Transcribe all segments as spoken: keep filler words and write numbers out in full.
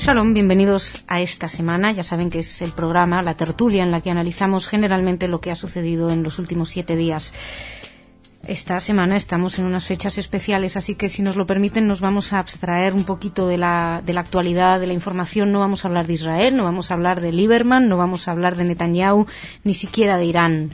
Shalom, bienvenidos a esta semana. Ya saben que es el programa, la tertulia, en la que analizamos generalmente lo que ha sucedido en los últimos siete días. Esta semana estamos en unas fechas especiales, así que si nos lo permiten nos vamos a abstraer un poquito de la, de la actualidad, de la información. No vamos a hablar de Israel, no vamos a hablar de Lieberman, no vamos a hablar de Netanyahu, ni siquiera de Irán.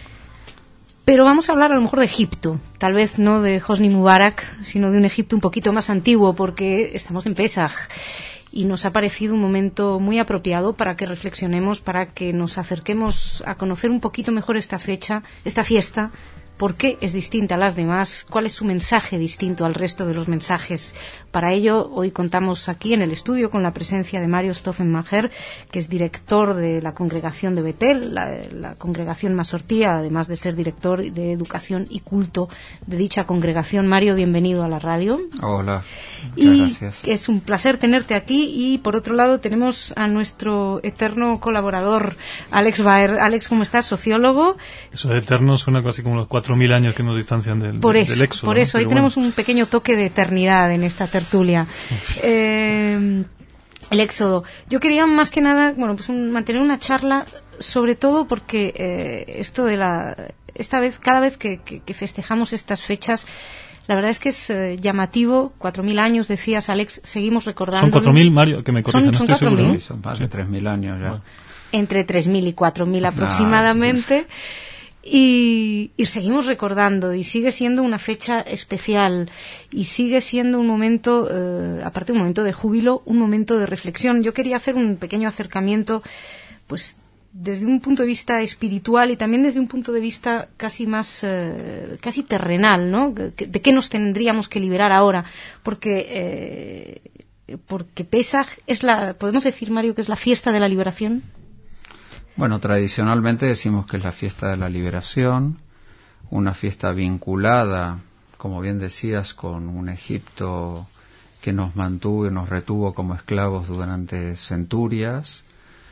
Pero vamos a hablar a lo mejor de Egipto, tal vez no de Hosni Mubarak, sino de un Egipto un poquito más antiguo, porque estamos en Pesaj. Y nos ha parecido un momento muy apropiado para que reflexionemos, para que nos acerquemos a conocer un poquito mejor esta fecha, esta fiesta. ¿Por qué es distinta a las demás? ¿Cuál es su mensaje distinto al resto de los mensajes? Para ello, hoy contamos aquí en el estudio con la presencia de Mario Stoffenmacher, que es director de la congregación de Betel, la, la congregación masortía, además de ser director de educación y culto de dicha congregación. Mario, bienvenido a la radio. Hola, muchas y gracias. Es un placer tenerte aquí. Y por otro lado tenemos a nuestro eterno colaborador, Alex Baer. Alex, ¿cómo estás? Sociólogo. Eso de eterno suena casi como los cuatro mil años que nos distancian del, por eso, del éxodo. Por eso, ¿no? hoy Pero tenemos bueno. un pequeño toque de eternidad en esta tertulia. Eh, el éxodo. Yo quería más que nada, bueno, pues un, mantener una charla, sobre todo porque eh, esto de la, esta vez, cada vez que, que, que festejamos estas fechas, la verdad es que es eh, llamativo. Cuatro mil años, decías, Alex, seguimos recordando. Son cuatro mil, Mario, que me corrija, son, no son estoy seguro. Sí, son más de tres mil años ya. Bueno. Entre tres mil y cuatro mil aproximadamente. Ah, sí, sí. Y, y seguimos recordando, y sigue siendo una fecha especial, y sigue siendo un momento, eh, aparte de un momento de júbilo, un momento de reflexión. Yo quería hacer un pequeño acercamiento, pues desde un punto de vista espiritual y también desde un punto de vista casi más, eh, casi terrenal, ¿no? ¿De qué nos tendríamos que liberar ahora? Porque, eh, porque Pesaj es la, podemos decir, Mario, que es la fiesta de la liberación. Bueno, tradicionalmente decimos que es la fiesta de la liberación, una fiesta vinculada, como bien decías, con un Egipto que nos mantuvo y nos retuvo como esclavos durante centurias,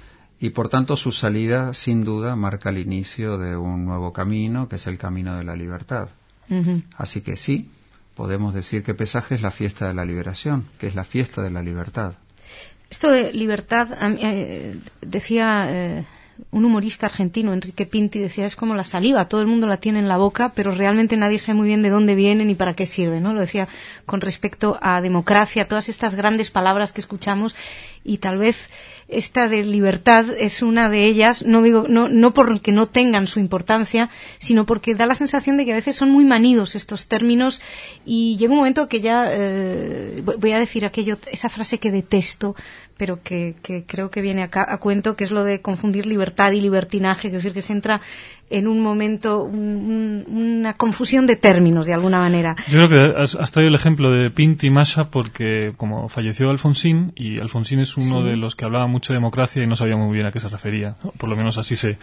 y por tanto su salida, sin duda, marca el inicio de un nuevo camino, que es el camino de la libertad. Uh-huh. Así que sí, podemos decir que Pesaj es la fiesta de la liberación, que es la fiesta de la libertad. Esto de libertad, eh, decía... Eh... un humorista argentino, Enrique Pinti, decía, es como la saliva, todo el mundo la tiene en la boca, pero realmente nadie sabe muy bien de dónde viene ni para qué sirve, ¿no? Lo decía con respecto a democracia, todas estas grandes palabras que escuchamos, y tal vez esta de libertad es una de ellas, no digo, no, no porque no tengan su importancia, sino porque da la sensación de que a veces son muy manidos estos términos, y llega un momento que ya, eh, voy a decir aquello, esa frase que detesto, pero que, que creo que viene acá a cuento, que es lo de confundir libertad y libertinaje, que es decir, que se entra en un momento, un, un, una confusión de términos, de alguna manera. Yo creo que has, has traído el ejemplo de Pinti y Masha porque como falleció Alfonsín, y Alfonsín es uno sí. de los que hablaba mucho de democracia y no sabía muy bien a qué se refería, ¿no? Por lo menos así se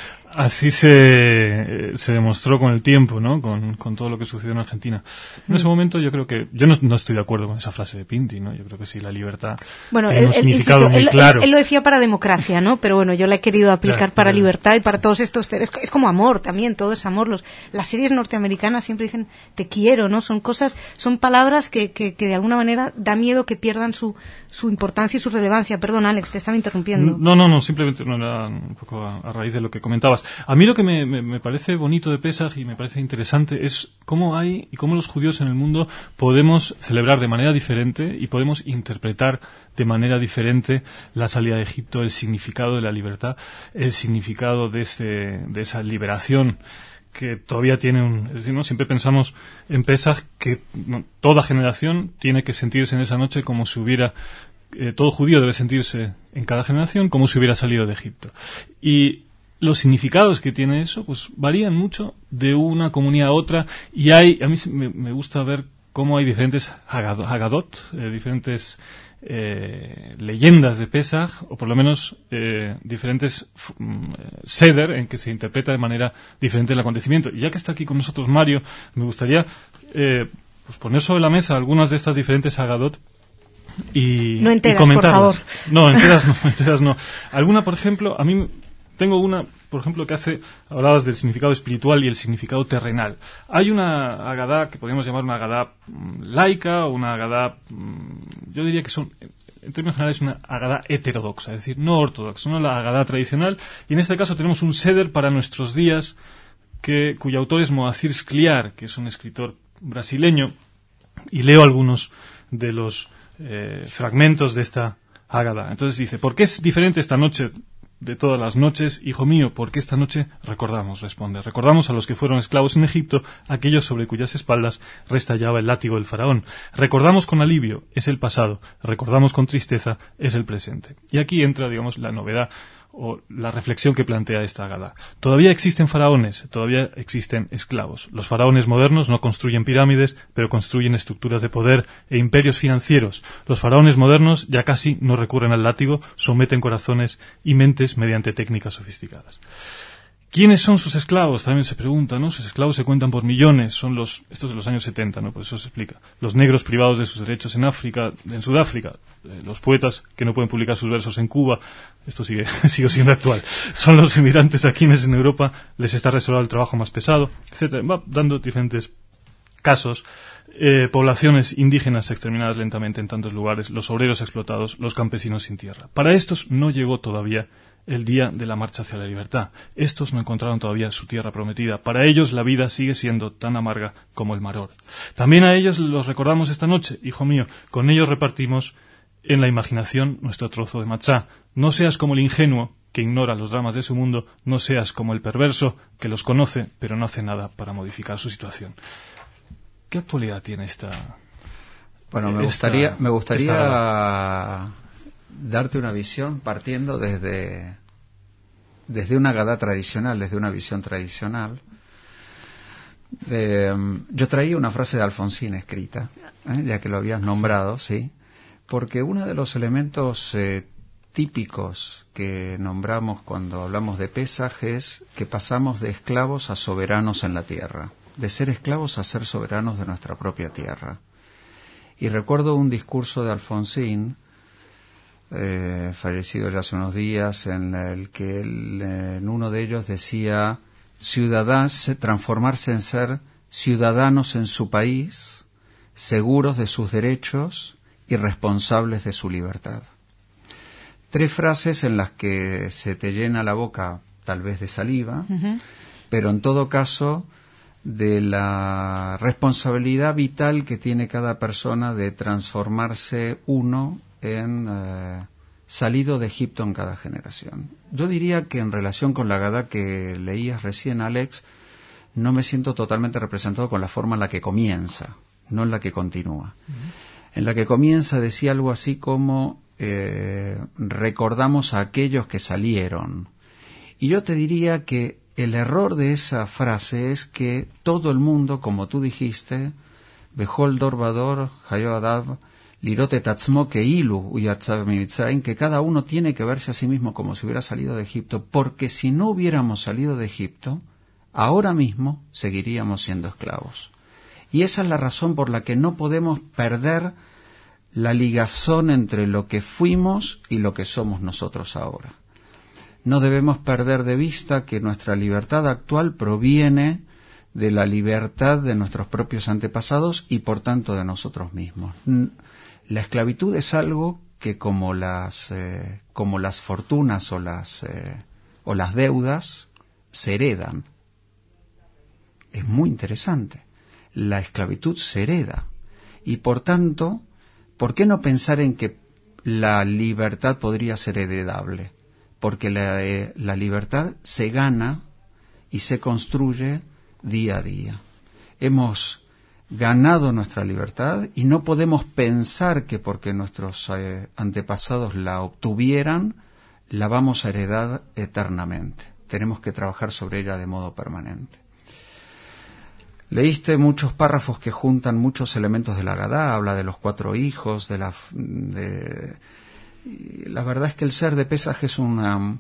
así se, se demostró con el tiempo, ¿no? Con, con todo lo que sucedió en Argentina. En ese momento yo creo que, yo no, no estoy de acuerdo con esa frase de Pinti, ¿no? Yo creo que sí, la libertad bueno, tiene él, un él, significado insisto, muy él, claro. Él, él lo decía para democracia, ¿no? Pero bueno, yo la he querido aplicar claro, para claro. libertad y para sí. todos estos, es, es como amor también, todo es amor. Los, las series norteamericanas siempre dicen te quiero, ¿no? Son cosas, son palabras que, que, que de alguna manera da miedo que pierdan su, su importancia y su relevancia. Perdón, Alex, te estaba interrumpiendo. No, no, no, simplemente no era un poco a, a raíz de lo que comentabas. A mí lo que me, me, me parece bonito de Pesaj y me parece interesante es cómo hay y cómo los judíos en el mundo podemos celebrar de manera diferente y podemos interpretar de manera diferente la salida de Egipto, el significado de la libertad, el significado de, ese, de esa liberación que todavía tiene un... Es decir, ¿no? Siempre pensamos en Pesaj que no, toda generación tiene que sentirse en esa noche como si hubiera... Eh, todo judío debe sentirse en cada generación como si hubiera salido de Egipto. Y los significados que tiene eso pues varían mucho de una comunidad a otra, y hay, a mí me, me gusta ver cómo hay diferentes Haggadot, eh, diferentes eh, leyendas de Pesaj, o por lo menos eh, diferentes um, seder en que se interpreta de manera diferente el acontecimiento. Y ya que está aquí con nosotros Mario, me gustaría eh, pues poner sobre la mesa algunas de estas diferentes Haggadot y, no enteras, y comentarlas. Por favor. No, enteras no, enteras no. Alguna, por ejemplo, a mí tengo una, por ejemplo, que hace, hablabas del significado espiritual y el significado terrenal. Hay una Agadá que podríamos llamar una Agadá laica, o una Agadá, yo diría que son en términos generales, una Agadá heterodoxa, es decir, no ortodoxa, no la Agadá tradicional, y en este caso tenemos un Seder para nuestros días, que, cuyo autor es Moacir Scliar, que es un escritor brasileño, y leo algunos de los eh, fragmentos de esta Agadá. Entonces dice: ¿por qué es diferente esta noche de todas las noches, hijo mío? Porque esta noche recordamos, responde, recordamos a los que fueron esclavos en Egipto, aquellos sobre cuyas espaldas restallaba el látigo del faraón. Recordamos con alivio, es el pasado; recordamos con tristeza, es el presente. Y aquí entra, digamos, la novedad o la reflexión que plantea esta Agadá. Todavía existen faraones, todavía existen esclavos. Los faraones modernos no construyen pirámides, pero construyen estructuras de poder e imperios financieros. Los faraones modernos ya casi no recurren al látigo, someten corazones y mentes mediante técnicas sofisticadas. ¿Quiénes son sus esclavos? También se pregunta, ¿no? Sus esclavos se cuentan por millones, son los, estos de los años setenta, ¿no? Por eso se explica. Los negros privados de sus derechos en África, en Sudáfrica, eh, los poetas que no pueden publicar sus versos en Cuba, esto sigue, sigue siendo actual. Son los inmigrantes a quienes en Europa les está reservado el trabajo más pesado, etcétera. Va dando diferentes casos. Eh, poblaciones indígenas exterminadas lentamente en tantos lugares, los obreros explotados, los campesinos sin tierra. Para estos no llegó todavía el día de la marcha hacia la libertad. Estos no encontraron todavía su tierra prometida. Para ellos la vida sigue siendo tan amarga como el maror. También a ellos los recordamos esta noche, hijo mío. Con ellos repartimos en la imaginación nuestro trozo de machá. No seas como el ingenuo que ignora los dramas de su mundo, no seas como el perverso que los conoce pero no hace nada para modificar su situación. ¿Qué actualidad tiene esta? Bueno, me esta, gustaría, me gustaría darte una visión partiendo desde, desde una Agadá tradicional, desde una visión tradicional. Eh, yo traía una frase de Alfonsín escrita, ¿eh? Ya que lo habías nombrado, sí, porque uno de los elementos eh, típicos que nombramos cuando hablamos de Pesaj es que pasamos de esclavos a soberanos en la tierra, de ser esclavos a ser soberanos de nuestra propia tierra. Y recuerdo un discurso de Alfonsín, eh, fallecido ya hace unos días, en el que él, en uno de ellos decía: ciudadanos, transformarse en ser ciudadanos en su país, seguros de sus derechos y responsables de su libertad. Tres frases en las que se te llena la boca tal vez de saliva, uh-huh. pero en todo caso de la responsabilidad vital que tiene cada persona de transformarse uno en eh, salido de Egipto en cada generación. Yo diría que en relación con la Agadá que leías recién, Alex, no me siento totalmente representado con la forma en la que comienza, no en la que continúa. Uh-huh. En la que comienza decía algo así como eh, recordamos a aquellos que salieron. Y yo te diría que el error de esa frase es que todo el mundo, como tú dijiste, Behol Dorvador, Hayoadav, Lirote Tatzmo, que Ilu, Uyatzav Mitzrayim, que cada uno tiene que verse a sí mismo como si hubiera salido de Egipto, porque si no hubiéramos salido de Egipto, ahora mismo seguiríamos siendo esclavos. Y esa es la razón por la que no podemos perder la ligazón entre lo que fuimos y lo que somos nosotros ahora. No debemos perder de vista que nuestra libertad actual proviene de la libertad de nuestros propios antepasados y por tanto de nosotros mismos. La esclavitud es algo que como las eh, como las fortunas o las eh, o las deudas se heredan. Es muy interesante. La esclavitud se hereda y por tanto, ¿por qué no pensar en que la libertad podría ser heredable? Porque la, eh, la libertad se gana y se construye día a día. Hemos ganado nuestra libertad y no podemos pensar que porque nuestros eh, antepasados la obtuvieran, la vamos a heredar eternamente. Tenemos que trabajar sobre ella de modo permanente. Leíste muchos párrafos que juntan muchos elementos de la Agadá, habla de los cuatro hijos, de la... De, y la verdad es que el ser de Pesaj es una...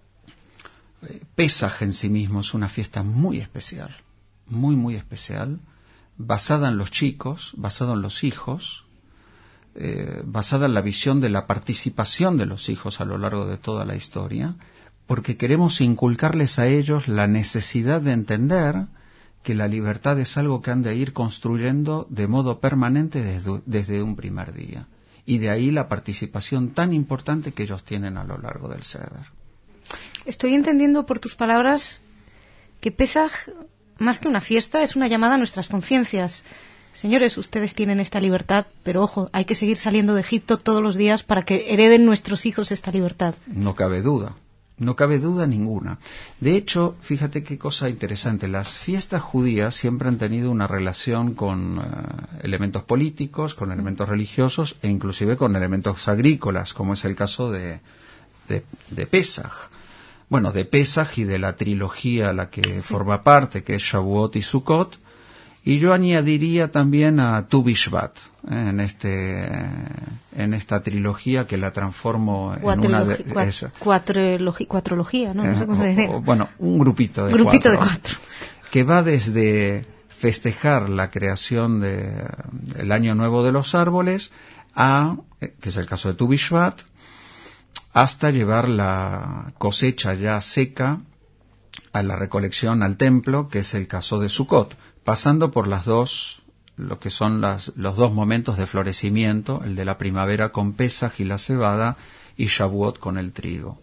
Pesaj en sí mismo es una fiesta muy especial, muy muy especial, basada en los chicos, basada en los hijos, eh, basada en la visión de la participación de los hijos a lo largo de toda la historia, porque queremos inculcarles a ellos la necesidad de entender que la libertad es algo que han de ir construyendo de modo permanente desde, desde un primer día. Y de ahí la participación tan importante que ellos tienen a lo largo del Seder. Estoy entendiendo por tus palabras que Pesaj, más que una fiesta, es una llamada a nuestras conciencias. Señores, ustedes tienen esta libertad, pero ojo, hay que seguir saliendo de Egipto todos los días para que hereden nuestros hijos esta libertad. No cabe duda. No cabe duda ninguna. De hecho, fíjate qué cosa interesante. Las fiestas judías siempre han tenido una relación con uh, elementos políticos, con elementos religiosos e inclusive con elementos agrícolas, como es el caso de, de, de Pesaj. Bueno, de Pesaj y de la trilogía a la que forma parte, que es Shavuot y Sukkot. Y yo añadiría también a Tu Bishvat, ¿eh? en este en esta trilogía que la transformo en Cuatrilogi- una de cua- esa. Cuatrilogi- cuatrología, ¿no? No sé cómo se dice. O- o, bueno, un grupito de Grupito cuatro, de cuatro. que va desde festejar la creación de, del Año Nuevo de los árboles a, que es el caso de Tu Bishvat, hasta llevar la cosecha ya seca a la recolección al templo, que es el caso de Sukkot, pasando por las dos, lo que son las, los dos momentos de florecimiento, el de la primavera con Pesaj y la cebada, y Shavuot con el trigo.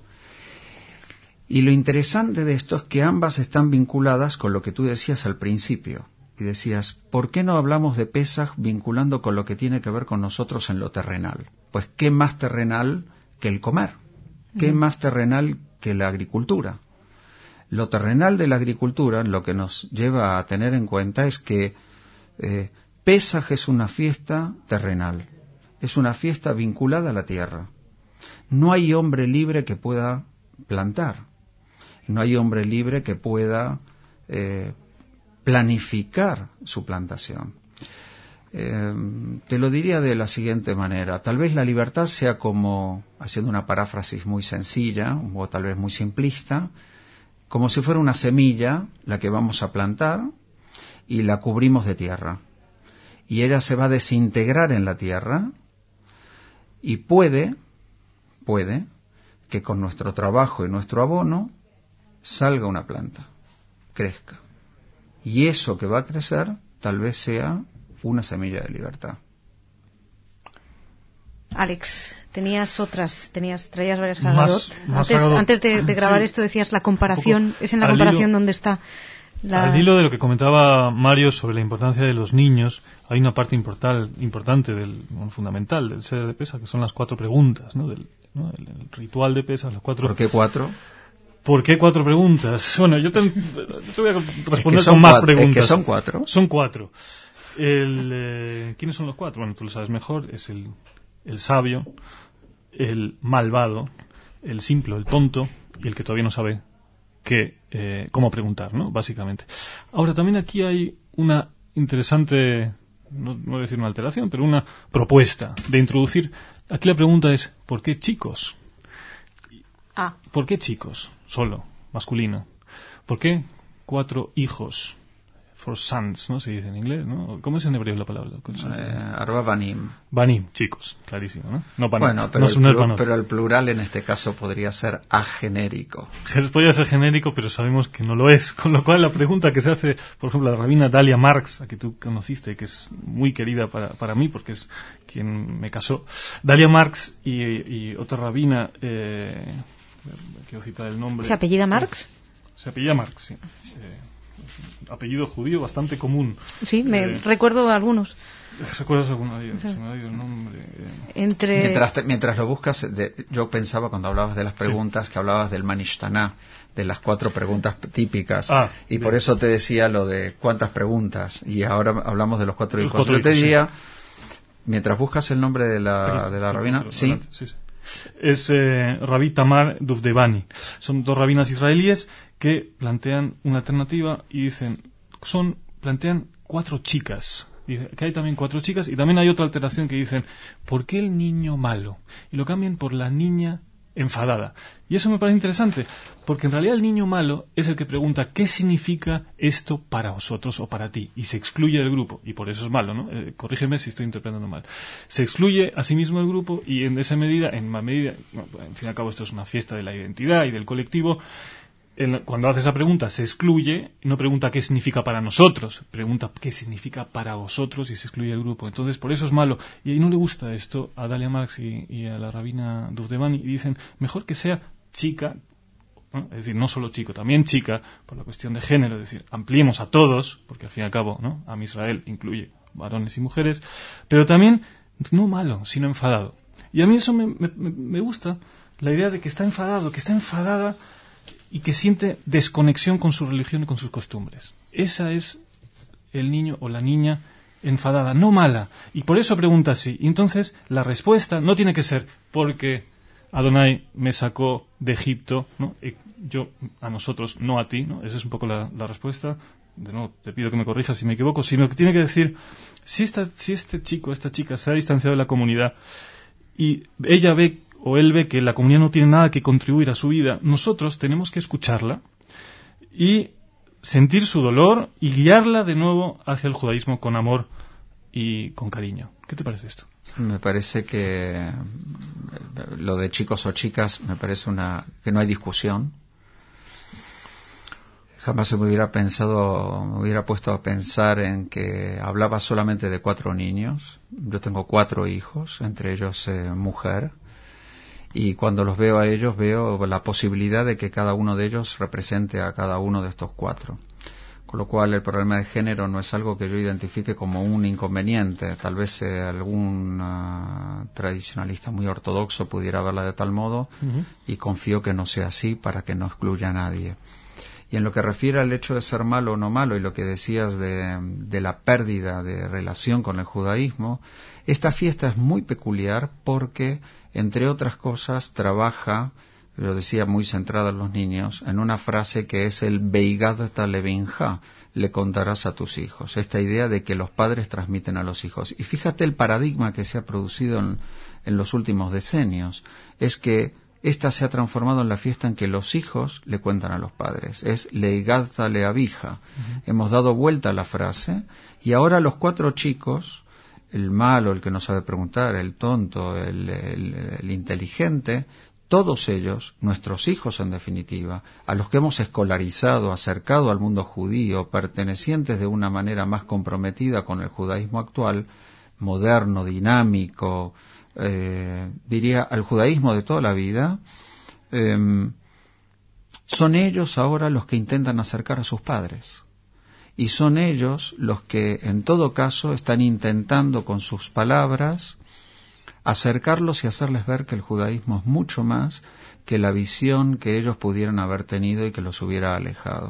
Y lo interesante de esto es que ambas están vinculadas con lo que tú decías al principio. Y decías, ¿por qué no hablamos de Pesaj vinculando con lo que tiene que ver con nosotros en lo terrenal? Pues, ¿qué más terrenal que el comer? ¿Qué mm. más terrenal que la agricultura? Lo terrenal de la agricultura, lo que nos lleva a tener en cuenta es que eh, Pesaj es una fiesta terrenal, es una fiesta vinculada a la tierra. No hay hombre libre que pueda plantar, no hay hombre libre que pueda eh, planificar su plantación. Eh, te lo diría de la siguiente manera, tal vez la libertad sea como, haciendo una paráfrasis muy sencilla, o tal vez muy simplista, como si fuera una semilla la que vamos a plantar y la cubrimos de tierra. Y ella se va a desintegrar en la tierra y puede, puede, que con nuestro trabajo y nuestro abono salga una planta, crezca. Y eso que va a crecer tal vez sea una semilla de libertad. Alex, tenías otras, tenías, traías varias Haggadot. Más, antes, más antes de, de grabar sí, esto decías la comparación, es en la al comparación hilo, donde está la... Al hilo de lo que comentaba Mario sobre la importancia de los niños, hay una parte importal, importante, del, bueno, fundamental del Seder de Pesaj, que son las cuatro preguntas, ¿no? Del, ¿no? El, el ritual de Pesaj, las cuatro... ¿Por qué cuatro? ¿Por qué cuatro preguntas? Bueno, yo te, te voy a responder es que con más cuatro, preguntas. Es que son cuatro. Son cuatro. El, eh, ¿Quiénes son los cuatro? Bueno, tú lo sabes mejor. Es el, el sabio, el malvado, el simple, el tonto y el que todavía no sabe qué, eh, cómo preguntar, ¿no? Básicamente. Ahora, también aquí hay una interesante, no, no voy a decir una alteración, pero una propuesta de introducir. Aquí la pregunta es, ¿por qué chicos? Ah. ¿Por qué chicos? Solo, masculino. ¿Por qué cuatro hijos? For sons, ¿no? Se dice en inglés, ¿no? ¿Cómo es en hebreo la palabra? Eh, arba banim. Banim, chicos, clarísimo, ¿no? No banat, bueno, pero, no, el no es plur, banot. pero el plural en este caso podría ser agenérico. Podría ser genérico, pero sabemos que no lo es. Con lo cual la pregunta que se hace, por ejemplo, la rabina Dalia Marx, a que tú conociste, que es muy querida para, para mí, porque es quien me casó. Dalia Marx y, y otra rabina, eh, quiero citar el nombre. ¿Se apellida Marx? Se apellida Marx, sí. Eh, apellido judío bastante común. Sí, me eh, recuerdo algunos. ¿Recuerdas alguno de ellos? Se me ha ido el nombre. Entre... Mientras, te, mientras lo buscas, de, yo pensaba cuando hablabas de las preguntas, sí, que hablabas del Manishtaná, de las cuatro preguntas típicas. Ah, y bien. Por eso te decía lo de cuántas preguntas. Y ahora hablamos de los cuatro los hijos. Cuatro yo te hijos, diría, sí, mientras buscas el nombre de la, de la sí, rabina, sí. sí, sí. Es eh, Rabbi Tamar Duvdevani. Son dos rabinas israelíes que plantean una alternativa y dicen, son plantean cuatro chicas. Dice que hay también cuatro chicas y también hay otra alteración que dicen, ¿por qué el niño malo? Y lo cambian por la niña enfadada. Y eso me parece interesante, porque en realidad el niño malo es el que pregunta ¿qué significa esto para vosotros o para ti? Y se excluye del grupo, y por eso es malo, ¿no? Eh, corrígeme si estoy interpretando mal. Se excluye a sí mismo del grupo y en esa medida, en más medida, bueno, en fin y al cabo esto es una fiesta de la identidad y del colectivo, en, cuando hace esa pregunta se excluye, no pregunta qué significa para nosotros, pregunta qué significa para vosotros y se excluye el grupo. Entonces, por eso es malo. Y ahí no le gusta esto a Dalia Marx y, y a la rabina Duvdevani, y dicen, mejor que sea chica, ¿no? Es decir, no solo chico, también chica, por la cuestión de género, es decir, ampliemos a todos, porque al fin y al cabo, ¿no? Am Israel incluye varones y mujeres, pero también no malo, sino enfadado. Y a mí eso me, me, me gusta, la idea de que está enfadado, que está enfadada y que siente desconexión con su religión y con sus costumbres. Esa es el niño o la niña enfadada, no mala. Y por eso pregunta así. Y entonces la respuesta no tiene que ser porque Adonai me sacó de Egipto, ¿no? Y yo a nosotros, no a ti, ¿no? Esa es un poco la, la respuesta. De nuevo, te pido que me corrijas si me equivoco, sino que tiene que decir, si, esta, si este chico, esta chica se ha distanciado de la comunidad y ella ve o él ve que la comunidad no tiene nada que contribuir a su vida, nosotros tenemos que escucharla y sentir su dolor y guiarla de nuevo hacia el judaísmo con amor y con cariño. ¿Qué te parece esto? Me parece que lo de chicos o chicas me parece una que no hay discusión. Jamás se me hubiera pensado, me hubiera puesto a pensar en que hablaba solamente de cuatro niños. Yo tengo cuatro hijos, entre ellos eh, mujer. Y cuando los veo a ellos, veo la posibilidad de que cada uno de ellos represente a cada uno de estos cuatro. Con lo cual, el problema de género no es algo que yo identifique como un inconveniente. Tal vez eh, algún uh, tradicionalista muy ortodoxo pudiera verla de tal modo, uh-huh. y confío que no sea así para que no excluya a nadie. Y en lo que refiere al hecho de ser malo o no malo, y lo que decías de, de la pérdida de relación con el judaísmo, esta fiesta es muy peculiar porque, entre otras cosas, trabaja, lo decía muy centrada en los niños, en una frase que es el Veigadta levinja, le contarás a tus hijos. Esta idea de que los padres transmiten a los hijos. Y fíjate el paradigma que se ha producido en, en los últimos decenios, es que esta se ha transformado en la fiesta en que los hijos le cuentan a los padres. Es Leigadta leavija. Uh-huh. Hemos dado vuelta a la frase y ahora los cuatro chicos, el malo, el que no sabe preguntar, el tonto, el, el, el inteligente, todos ellos, nuestros hijos en definitiva, a los que hemos escolarizado, acercado al mundo judío, pertenecientes de una manera más comprometida con el judaísmo actual, moderno, dinámico, Eh, diría al judaísmo de toda la vida, eh, son ellos ahora los que intentan acercar a sus padres y son ellos los que en todo caso están intentando con sus palabras acercarlos y hacerles ver que el judaísmo es mucho más que la visión que ellos pudieran haber tenido y que los hubiera alejado.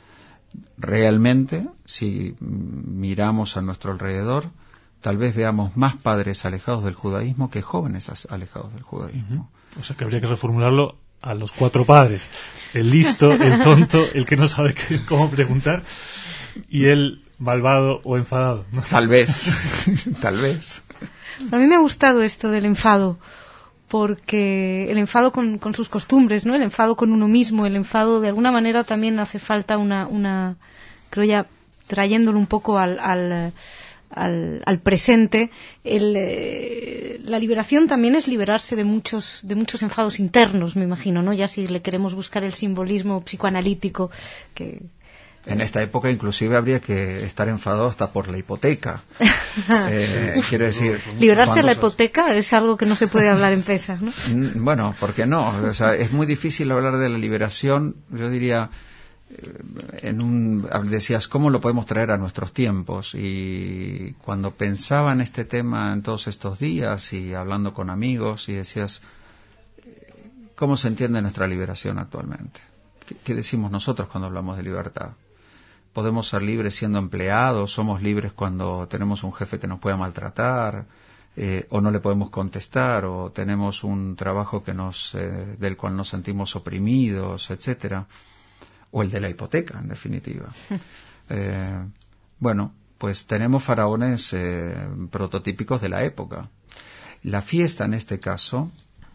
Realmente, si miramos a nuestro alrededor, tal vez veamos más padres alejados del judaísmo que jóvenes alejados del judaísmo. Uh-huh. O sea que habría que reformularlo a los cuatro padres. El listo, el tonto, el que no sabe qué, cómo preguntar, y el malvado o enfadado, ¿no? Tal vez, tal vez. A mí me ha gustado esto del enfado, porque el enfado con, con sus costumbres, ¿no? El enfado con uno mismo, el enfado de alguna manera también hace falta una, una creo ya trayéndolo un poco al... al Al, al presente, el, eh, la liberación también es liberarse de muchos de muchos enfados internos, me imagino, ¿no? Ya si le queremos buscar el simbolismo psicoanalítico que en esta época inclusive habría que estar enfadado hasta por la hipoteca. eh, quiero decir, liberarse de la hipoteca es algo que no se puede hablar en pesas, ¿no? Bueno, ¿por qué no? O sea, es muy difícil hablar de la liberación, yo diría. En un, decías, ¿cómo lo podemos traer a nuestros tiempos? Y cuando pensaba en este tema en todos estos días y hablando con amigos y decías, ¿cómo se entiende nuestra liberación actualmente? ¿Qué, qué decimos nosotros cuando hablamos de libertad? ¿Podemos ser libres siendo empleados? ¿Somos libres cuando tenemos un jefe que nos pueda maltratar? Eh, ¿O no le podemos contestar? ¿O tenemos un trabajo que nos, eh, del cual nos sentimos oprimidos, etcétera? O el de la hipoteca, en definitiva. Eh, bueno, pues tenemos faraones eh, prototípicos de la época. La fiesta en este caso,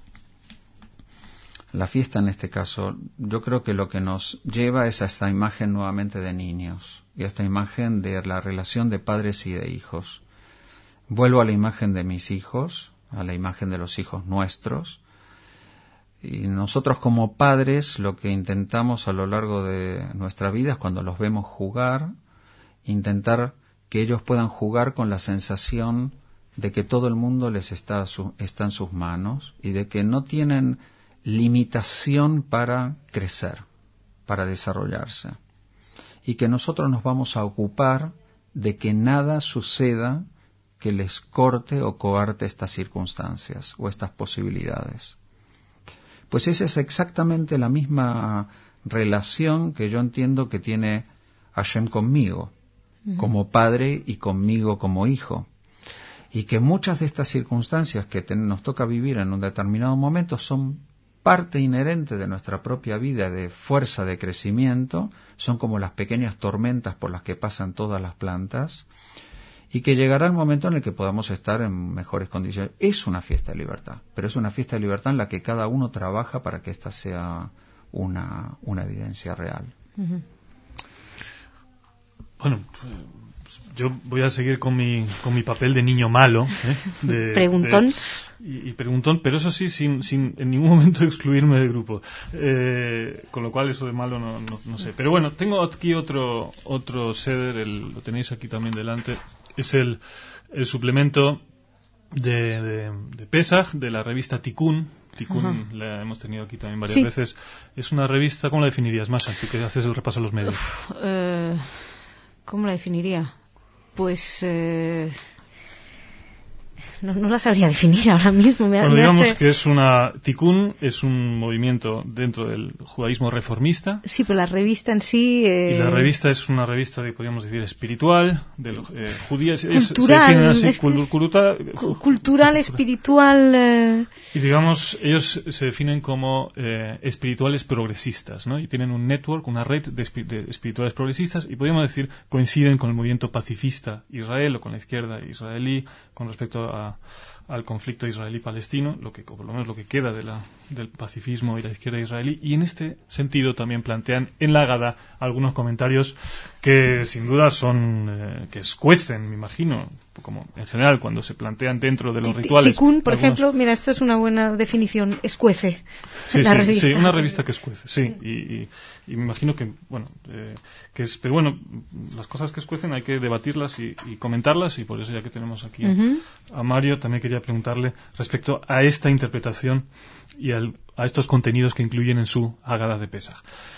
la fiesta en este caso, yo creo que lo que nos lleva es a esta imagen nuevamente de niños y a esta imagen de la relación de padres y de hijos. Vuelvo a la imagen de mis hijos, a la imagen de los hijos nuestros. Y nosotros como padres lo que intentamos a lo largo de nuestra vida es cuando los vemos jugar, intentar que ellos puedan jugar con la sensación de que todo el mundo les está, a su, está en sus manos y de que no tienen limitación para crecer, para desarrollarse. Y que nosotros nos vamos a ocupar de que nada suceda que les corte o coarte estas circunstancias o estas posibilidades. Pues esa es exactamente la misma relación que yo entiendo que tiene Hashem conmigo, uh-huh. como padre y conmigo como hijo. Y que muchas de estas circunstancias que ten, nos toca vivir en un determinado momento son parte inherente de nuestra propia vida de fuerza de crecimiento, son como las pequeñas tormentas por las que pasan todas las plantas, y que llegará el momento en el que podamos estar en mejores condiciones. Es una fiesta de libertad, pero es una fiesta de libertad en la que cada uno trabaja para que esta sea una, una evidencia real. Uh-huh. Bueno, pues yo voy a seguir con mi, con mi papel de niño malo. ¿eh? De, preguntón. De, y, y preguntón, pero eso sí, sin, sin en ningún momento excluirme del grupo. Eh, con lo cual eso de malo no, no, no sé. Pero bueno, tengo aquí otro, otro seder, el, lo tenéis aquí también delante. Es el, el suplemento de, de, de Pesaj, de la revista Tikkun. Tikkun uh-huh. la hemos tenido aquí también varias sí. veces. Es una revista, ¿cómo la definirías, Masha? Tú que haces el repaso a los medios. Uf, eh, ¿Cómo la definiría? Pues... Eh... No, no la sabría definir ahora mismo. Me, bueno, me digamos hace... que es una... Tikkun es un movimiento dentro del judaísmo reformista. Sí, pero la revista en sí... Eh... Y la revista es una revista, de, podríamos decir, espiritual, de eh, judía. Cultural. Es, se así, es cultura, cu- cultural, espiritual... Eh... Y digamos, ellos se definen como eh, espirituales progresistas, ¿no? Y tienen un network, una red de, espi- de espirituales progresistas, y podríamos decir, coinciden con el movimiento pacifista Israel, o con la izquierda israelí, con respecto a al conflicto israelí-palestino, lo que, por lo menos lo que queda de la, del pacifismo y la izquierda israelí, y en este sentido también plantean en la Haggadah algunos comentarios que sin duda son, eh, que escuecen, me imagino, como en general cuando se plantean dentro de los rituales. Tikkun, por algunos... ejemplo, mira, esto es una buena definición, escuece sí, la sí, revista. Sí, una revista que escuece, sí, y, y, y me imagino que, bueno, eh, que es, pero bueno, las cosas que escuecen hay que debatirlas y, y comentarlas, y por eso ya que tenemos aquí uh-huh. a, a Mario, también quería preguntarle respecto a esta interpretación y al, a estos contenidos que incluyen en su Haggadah de Pesaj.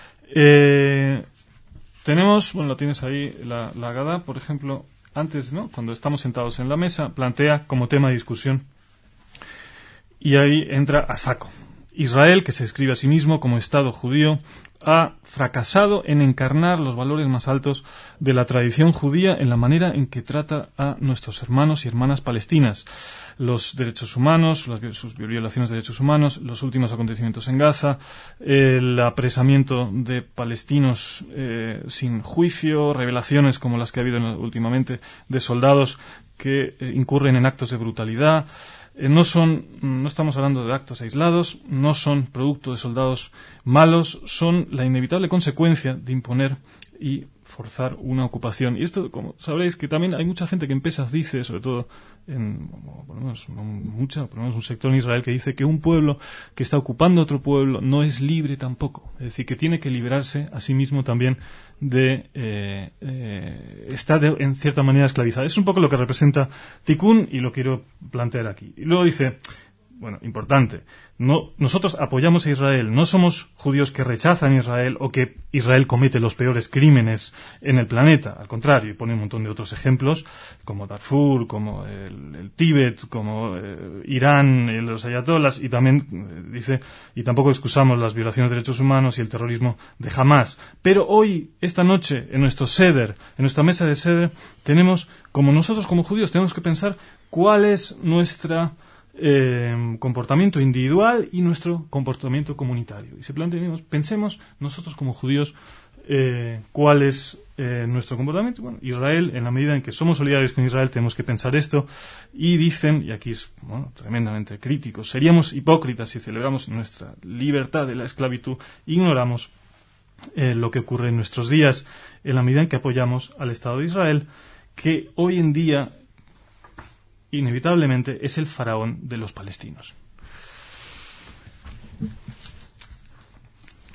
Eh, tenemos, bueno, lo tienes ahí, la, la Haggadah, por ejemplo, antes, ¿no? Cuando estamos sentados en la mesa, plantea como tema de discusión, y ahí entra a saco. Israel, que se describe a sí mismo como Estado judío, ha fracasado en encarnar los valores más altos de la tradición judía en la manera en que trata a nuestros hermanos y hermanas palestinas. Los derechos humanos, las, sus violaciones de derechos humanos, los últimos acontecimientos en Gaza, el apresamiento de palestinos eh, sin juicio, revelaciones como las que ha habido últimamente de soldados que eh, incurren en actos de brutalidad. Eh, no son, no estamos hablando de actos aislados, no son producto de soldados malos, son la inevitable consecuencia de imponer y forzar una ocupación. Y esto, como sabréis, que también hay mucha gente que en Pesaj dice, sobre todo en, por lo menos, no mucha, por lo menos un sector en Israel que dice que un pueblo que está ocupando otro pueblo no es libre tampoco. Es decir, que tiene que liberarse a sí mismo también de eh, eh, estar de, en cierta manera esclavizado. Es un poco lo que representa Tikkun y lo quiero plantear aquí. Y luego dice, bueno, importante, no, nosotros apoyamos a Israel, no somos judíos que rechazan a Israel o que Israel comete los peores crímenes en el planeta, al contrario, y pone un montón de otros ejemplos, como Darfur, como el, el Tíbet, como eh, Irán, eh, los ayatolás, y también eh, dice, y tampoco excusamos las violaciones de derechos humanos y el terrorismo de Hamás. Pero hoy, esta noche, en nuestro seder, en nuestra mesa de seder, tenemos, como nosotros como judíos, tenemos que pensar cuál es nuestra Eh, comportamiento individual y nuestro comportamiento comunitario. Y se planteamos, pensemos nosotros como judíos eh, cuál es eh, nuestro comportamiento. Bueno, Israel, en la medida en que somos solidarios con Israel, tenemos que pensar esto. Y dicen, y aquí es bueno, tremendamente críticos, seríamos hipócritas si celebramos nuestra libertad de la esclavitud e ignoramos eh, lo que ocurre en nuestros días, en la medida en que apoyamos al Estado de Israel, que hoy en día inevitablemente es el faraón de los palestinos.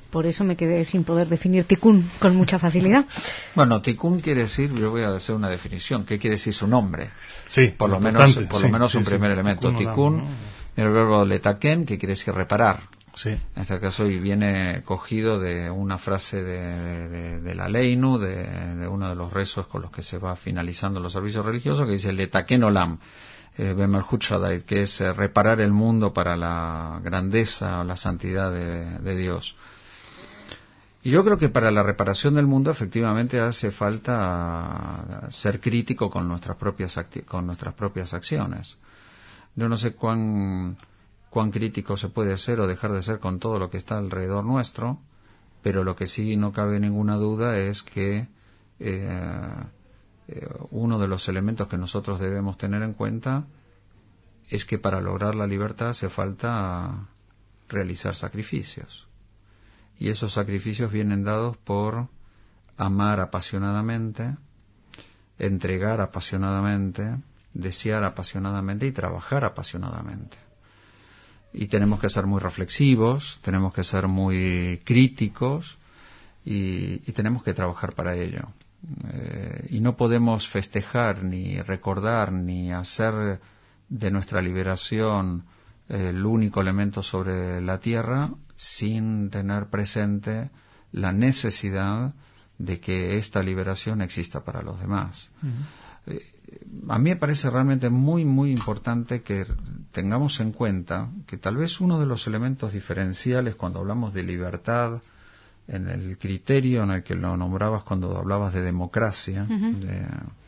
por eso me quedé sin poder definir tikkun con mucha facilidad. Bueno, tikkun quiere decir, yo voy a hacer una definición, ¿qué quiere decir su nombre? Sí, por lo menos, por sí, lo menos sí, un sí, primer sí, elemento. tikkun, Tikkun, ¿no? el verbo letaken, que quiere decir reparar. Sí. En este caso, y viene cogido de una frase de, de, de la Leinu, de, de uno de los rezos con los que se va finalizando los servicios religiosos, que dice letaken olam, eh, bemalhut shaddai, que es eh, reparar el mundo para la grandeza o la santidad de, de Dios. Y yo creo que para la reparación del mundo efectivamente hace falta ser crítico con nuestras propias acti- con nuestras propias acciones. Yo no sé cuán cuán crítico se puede ser o dejar de ser con todo lo que está alrededor nuestro, pero lo que sí no cabe ninguna duda es que eh, eh, uno de los elementos que nosotros debemos tener en cuenta es que para lograr la libertad hace falta realizar sacrificios. Y esos sacrificios vienen dados por amar apasionadamente, entregar apasionadamente, desear apasionadamente y trabajar apasionadamente. Y tenemos que ser muy reflexivos, tenemos que ser muy críticos y, y tenemos que trabajar para ello. Eh, y no podemos festejar, ni recordar, ni hacer de nuestra liberación eh, el único elemento sobre la tierra sin tener presente la necesidad de que esta liberación exista para los demás. Uh-huh. Eh, a mí me parece realmente muy, muy importante que tengamos en cuenta que tal vez uno de los elementos diferenciales cuando hablamos de libertad, en el criterio en el que lo nombrabas cuando hablabas de democracia, uh-huh. de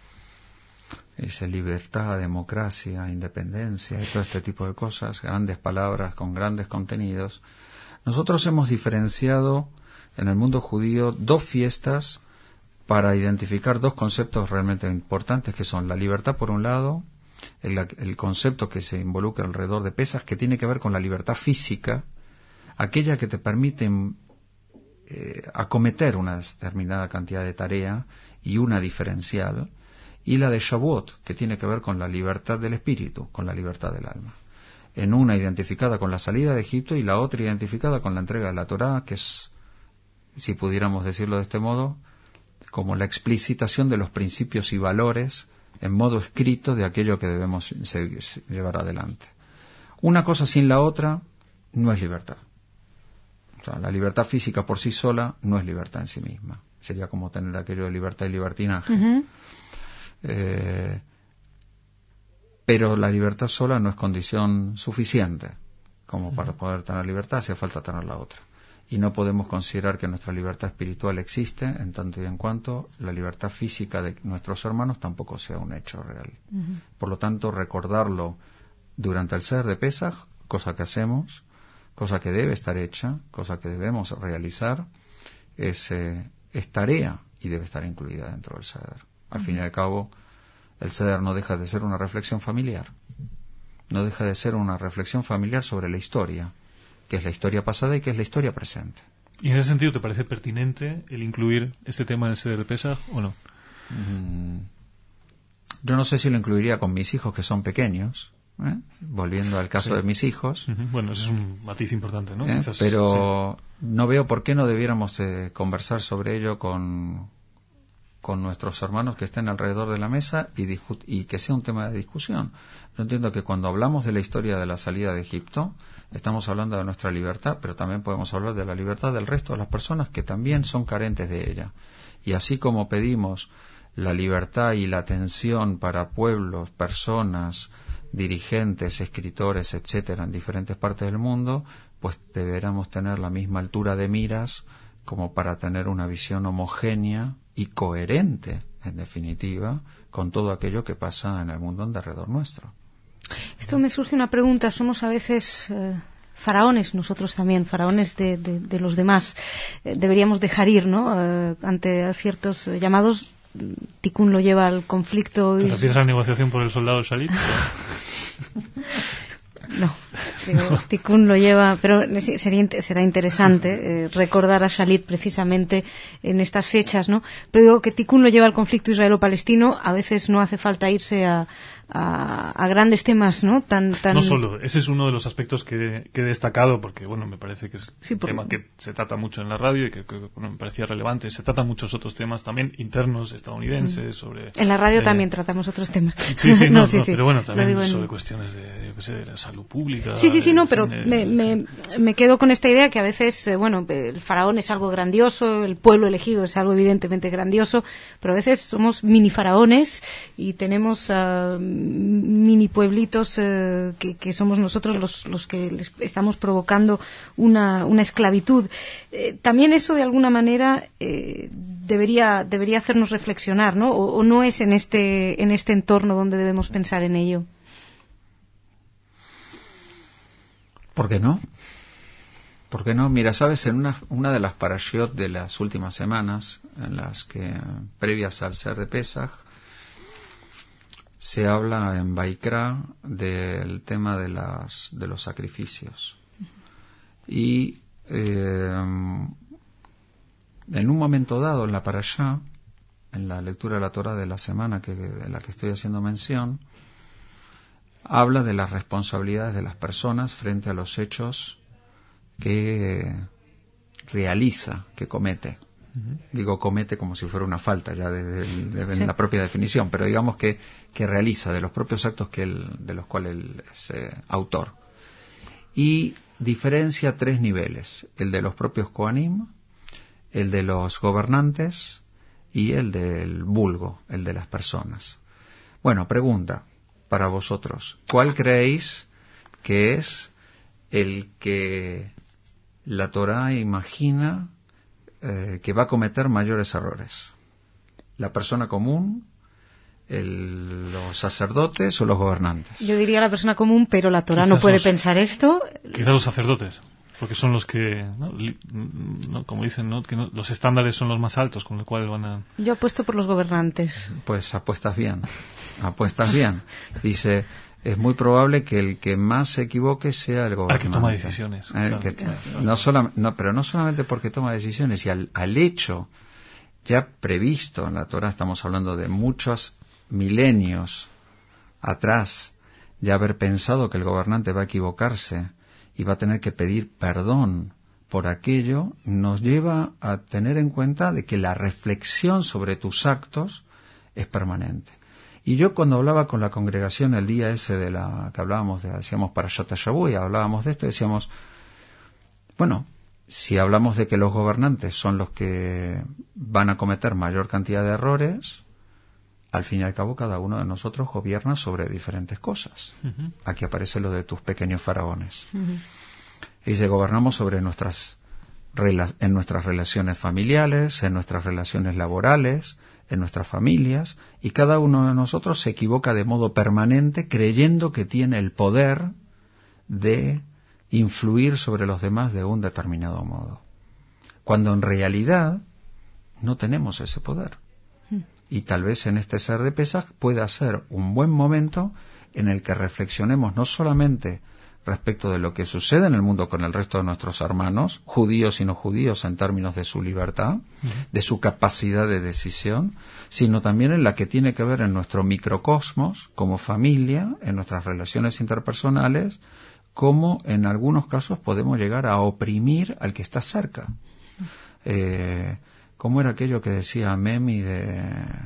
esa libertad, democracia, independencia y todo este tipo de cosas, grandes palabras con grandes contenidos. Nosotros hemos diferenciado en el mundo judío dos fiestas para identificar dos conceptos realmente importantes, que son la libertad por un lado, el, el concepto que se involucra alrededor de Pesaj, que tiene que ver con la libertad física, aquella que te permite eh, acometer una determinada cantidad de tarea y una diferencial, y la de Shavuot, que tiene que ver con la libertad del espíritu, con la libertad del alma. En una identificada con la salida de Egipto y la otra identificada con la entrega de la Torá, que es, si pudiéramos decirlo de este modo, como la explicitación de los principios y valores en modo escrito de aquello que debemos llevar adelante. Una cosa sin la otra no es libertad. O sea, la libertad física por sí sola no es libertad en sí misma. Sería como tener aquello de libertad y libertinaje. Uh-huh. Eh, pero la libertad sola no es condición suficiente como para poder tener libertad, hace falta tener la otra. Y no podemos considerar que nuestra libertad espiritual existe en tanto y en cuanto la libertad física de nuestros hermanos tampoco sea un hecho real. Uh-huh. Por lo tanto, recordarlo durante el Seder de Pesaj, cosa que hacemos, cosa que debe estar hecha, cosa que debemos realizar, es, eh, es tarea y debe estar incluida dentro del Seder. Al uh-huh. fin y al cabo, el Seder no deja de ser una reflexión familiar. No deja de ser una reflexión familiar sobre la historia, que es la historia pasada y que es la historia presente. ¿Y en ese sentido te parece pertinente el incluir este tema en el Seder de Pesaj o no? Mm, yo no sé si lo incluiría con mis hijos que son pequeños, ¿eh? Volviendo al caso sí. de mis hijos. Uh-huh. Bueno, ese es un matiz importante, ¿no? ¿Eh? Quizás, Pero sí. no veo por qué no debiéramos eh, conversar sobre ello con, con nuestros hermanos que estén alrededor de la mesa y, discut- y que sea un tema de discusión. Yo entiendo que cuando hablamos de la historia de la salida de Egipto, estamos hablando de nuestra libertad, pero también podemos hablar de la libertad del resto de las personas que también son carentes de ella. Y así como pedimos la libertad y la atención para pueblos, personas, dirigentes, escritores, etcétera, en diferentes partes del mundo, pues deberíamos tener la misma altura de miras como para tener una visión homogénea y coherente, en definitiva, con todo aquello que pasa en el mundo alrededor nuestro. Esto me surge una pregunta. Somos a veces eh, faraones, nosotros también, faraones de, de, de los demás. Eh, deberíamos dejar ir, ¿no? Eh, ante ciertos eh, llamados. Tikkun lo lleva al conflicto. ¿Te y... refieres a la negociación por el soldado Shalit? No, digo, Tikkun lo lleva, pero sería, será interesante eh, recordar a Shalit precisamente en estas fechas, ¿no? Pero digo que Tikkun lo lleva al conflicto israelo-palestino. A veces no hace falta irse a, a, a grandes temas, ¿no? Tan, tan... No solo, ese es uno de los aspectos que, que he destacado, porque bueno, me parece que es sí, un porque... tema que se trata mucho en la radio y que, que bueno, me parecía relevante. Se tratan muchos otros temas también internos estadounidenses, mm. sobre... En la radio eh... también tratamos otros temas. Sí, sí, no, no, sí, no, sí. Pero bueno, también sobre en... cuestiones de, yo qué sé, de la salud pública. Sí, sí, sí, no, fin, pero eh, me, me, me quedo con esta idea que a veces, eh, bueno, el faraón es algo grandioso, el pueblo elegido es algo evidentemente grandioso, pero a veces somos mini faraones y tenemos uh, mini pueblitos uh, que, que somos nosotros los, los que les estamos provocando una, una esclavitud. Eh, también eso de alguna manera eh, debería, debería hacernos reflexionar, ¿no? O, o no es en este, en este entorno donde debemos pensar en ello. ¿Por qué no? ¿Por qué no? Mira, sabes, en una, una de las parashiot de las últimas semanas, en las que previas al Ser de Pesaj, se habla en Vaikra del tema de las de los sacrificios. Y eh, en un momento dado en la parashá, en la lectura de la Torá de la semana que, de la que estoy haciendo mención, habla de las responsabilidades de las personas frente a los hechos que realiza, que comete. Uh-huh. Digo comete como si fuera una falta ya de, de, de, de sí. la propia definición, pero digamos que, que realiza de los propios actos que él, de los cuales él es eh, autor. Y diferencia tres niveles: el de los propios Kohanim, el de los gobernantes y el del vulgo, el de las personas. Bueno, pregunta para vosotros: ¿cuál creéis que es el que la Torá imagina eh, que va a cometer mayores errores? ¿La persona común, el, los sacerdotes o los gobernantes? Yo diría la persona común, pero la Torá no puede los, pensar esto. Quizás los sacerdotes, porque son los que, ¿no? ¿no? como dicen, ¿no? que no, los estándares son los más altos, con lo cual van a... Yo apuesto por los gobernantes. Pues apuestas bien, apuestas bien. Dice... es muy probable que el que más se equivoque sea el gobernante. El que toma decisiones. El claro, que, claro, claro. No sola, no, pero no solamente porque toma decisiones, y al, al hecho ya previsto en la Torá, estamos hablando de muchos milenios atrás, ya haber pensado que el gobernante va a equivocarse y va a tener que pedir perdón por aquello, nos lleva a tener en cuenta de que la reflexión sobre tus actos es permanente. Y yo cuando hablaba con la congregación el día ese de la que hablábamos, de, decíamos para Parashat Shavua, hablábamos de esto, decíamos, bueno, si hablamos de que los gobernantes son los que van a cometer mayor cantidad de errores, al fin y al cabo cada uno de nosotros gobierna sobre diferentes cosas. Uh-huh. Aquí aparece lo de tus pequeños faraones. Uh-huh. Y dice, gobernamos sobre nuestras en nuestras relaciones familiares, en nuestras relaciones laborales, en nuestras familias, y cada uno de nosotros se equivoca de modo permanente creyendo que tiene el poder de influir sobre los demás de un determinado modo, cuando en realidad no tenemos ese poder. Y tal vez en este Ser de Pesaj pueda ser un buen momento en el que reflexionemos no solamente respecto de lo que sucede en el mundo con el resto de nuestros hermanos, judíos y no judíos, en términos de su libertad, uh-huh. de su capacidad de decisión, sino también en la que tiene que ver en nuestro microcosmos, como familia, en nuestras relaciones interpersonales, cómo en algunos casos podemos llegar a oprimir al que está cerca. Uh-huh. Eh, ¿Cómo era aquello que decía Memi de...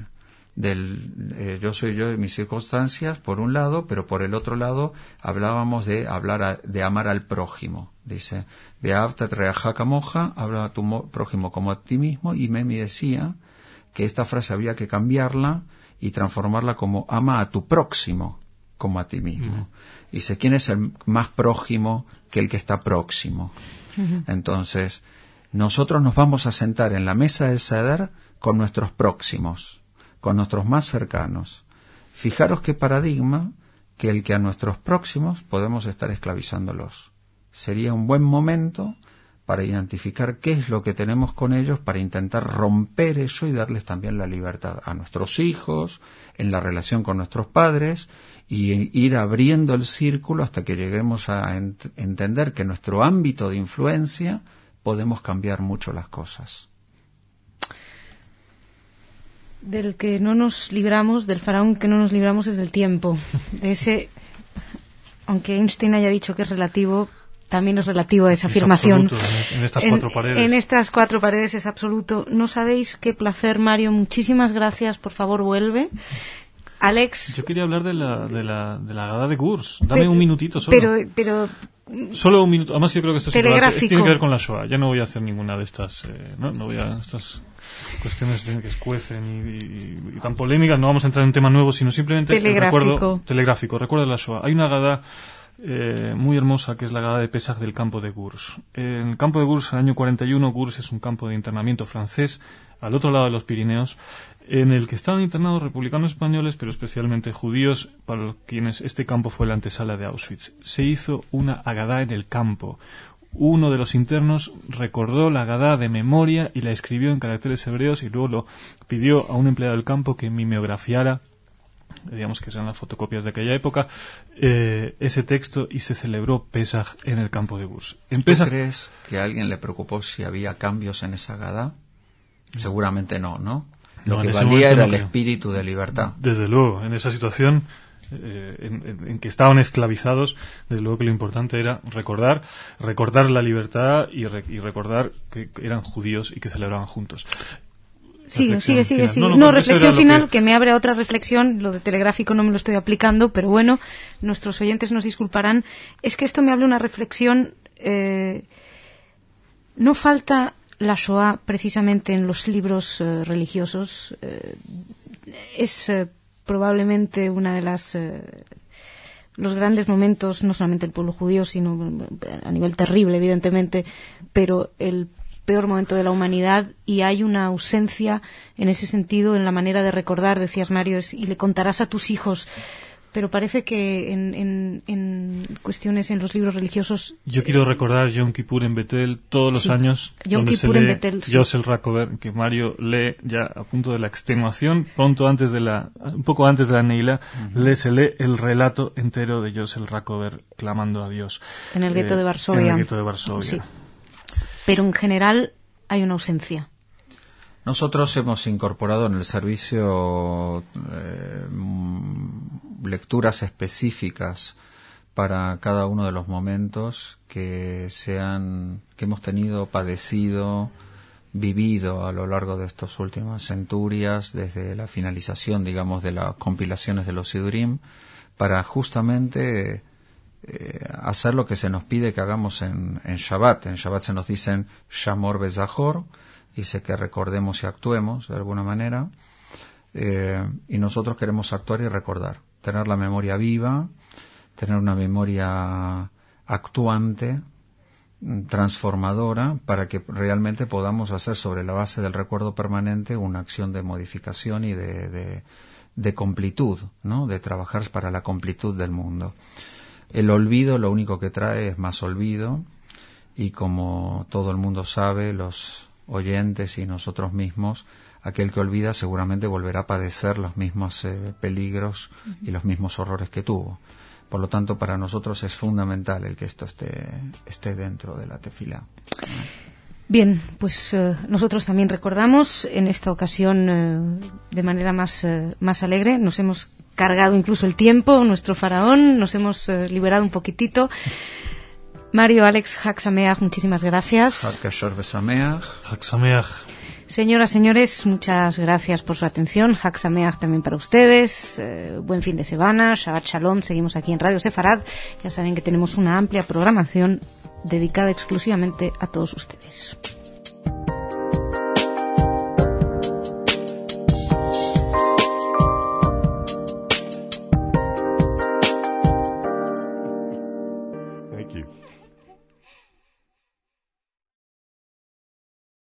del eh, yo soy yo y mis circunstancias por un lado, pero por el otro lado hablábamos de hablar a, de amar al prójimo? Dice, Be'avta reaja kamoja, habla a tu mo, prójimo como a ti mismo, y Memi decía que esta frase había que cambiarla y transformarla como ama a tu próximo como a ti mismo. Uh-huh. Dice, ¿quién es el más prójimo que el que está próximo? Uh-huh. Entonces, nosotros nos vamos a sentar en la mesa del Seder con nuestros próximos, con nuestros más cercanos. Fijaros qué paradigma, que el que a nuestros próximos podemos estar esclavizándolos. Sería un buen momento para identificar qué es lo que tenemos con ellos, para intentar romper eso y darles también la libertad a nuestros hijos, en la relación con nuestros padres, y ir abriendo el círculo hasta que lleguemos a ent- entender que en nuestro ámbito de influencia podemos cambiar mucho las cosas. del que no nos libramos, del faraón que no nos libramos es del tiempo. De ese, aunque Einstein haya dicho que es relativo, también es relativo a esa es afirmación. Absoluto, en, en estas cuatro en, paredes. En estas cuatro paredes es absoluto. No sabéis qué placer, Mario. Muchísimas gracias. Por favor, vuelve. Alex. Yo quería hablar de la, de la, de la Agada de Gurs. Dame pero, un minutito solo. Pero, pero Solo un minuto. Además, yo creo que esto es telegráfico. Tiene que ver con la Shoah. Ya no voy a hacer ninguna de estas. Eh, no, no voy a estas cuestiones que escuecen y, y, y tan polémicas. No vamos a entrar en un tema nuevo, sino simplemente telegráfico. El recuerdo telegráfico. Recuerdo de la Shoah. Hay una Agada eh, muy hermosa que es la Agada de Pesach del campo de Gurs. En el campo de Gurs, en el año cuarenta y uno, Gurs es un campo de internamiento francés al otro lado de los Pirineos, en el que estaban internados republicanos españoles, pero especialmente judíos, para quienes este campo fue la antesala de Auschwitz. Se hizo una Agadá en el campo. Uno de los internos recordó la Agadá de memoria y la escribió en caracteres hebreos y luego lo pidió a un empleado del campo que mimeografiara, digamos que sean las fotocopias de aquella época, eh, ese texto, y se celebró Pesach en el campo de Gurs. En ¿Tú Pesach... crees que a alguien le preocupó si había cambios en esa Agadá? Seguramente no, ¿no? Lo No, que en ese valía era no el creo. espíritu de libertad. Desde luego, en esa situación eh, en, en, en que estaban esclavizados, desde luego que lo importante era recordar, recordar la libertad y, re, y recordar que eran judíos y que celebraban juntos. Sigue, sigue, sigue, sigue. No, No, no, reflexión final, que... que... me abre a otra reflexión. Lo de telegráfico no me lo estoy aplicando, pero bueno, nuestros oyentes nos disculparán. Es que esto me abre una reflexión. Eh, no falta la Shoah precisamente en los libros eh, religiosos. Eh, es eh, probablemente una de las eh, los grandes momentos, no solamente del pueblo judío, sino a nivel terrible, evidentemente, pero el peor momento de la humanidad, y hay una ausencia en ese sentido en la manera de recordar. Decías, Mario, es, y le contarás a tus hijos, pero parece que en, en, en cuestiones en los libros religiosos... Yo quiero recordar Yom Kippur en Betel todos los sí, Años, Yom donde Kippur se lee en Betel, sí. Yosel Rakover, que Mario lee ya a punto de la extenuación, pronto antes de la, un poco antes de la Neila, uh-huh. lee, se lee el relato entero de Yosel Rakover clamando a Dios. En el gueto eh, de Varsovia. En el gueto de Varsovia. Sí. Pero en general hay una ausencia. Nosotros hemos incorporado en el servicio eh, lecturas específicas para cada uno de los momentos que sean que hemos tenido, padecido, vivido a lo largo de estas últimas centurias, desde la finalización, digamos, de las compilaciones de los Sidurim, para justamente eh, hacer lo que se nos pide que hagamos en, en Shabbat. En Shabbat se nos dicen Shamor Bezahor, dice que recordemos y actuemos de alguna manera, eh, y nosotros queremos actuar y recordar, tener la memoria viva, tener una memoria actuante, transformadora, para que realmente podamos hacer sobre la base del recuerdo permanente una acción de modificación y de, de, de completud, ¿no? De trabajar para la completud del mundo. El olvido lo único que trae es más olvido, y como todo el mundo sabe, los oyentes y nosotros mismos, aquel que olvida seguramente volverá a padecer los mismos eh, peligros uh-huh. y los mismos horrores que tuvo. Por lo tanto, para nosotros es fundamental el que esto esté, esté dentro de la tefilá. Bien, pues eh, nosotros también recordamos en esta ocasión eh, de manera más, eh, más alegre. Nos hemos cargado incluso el tiempo, nuestro faraón, nos hemos eh, liberado un poquitito. Mario, Alex, Hag Sameach, muchísimas gracias. Hag Kasher Besameach. Hag Sameach. Señoras, señores, muchas gracias por su atención. Hag Sameach también para ustedes. Eh, buen fin de semana. Shabbat Shalom. Seguimos aquí en Radio Sefarad. Ya saben que tenemos una amplia programación dedicada exclusivamente a todos ustedes. Thank you.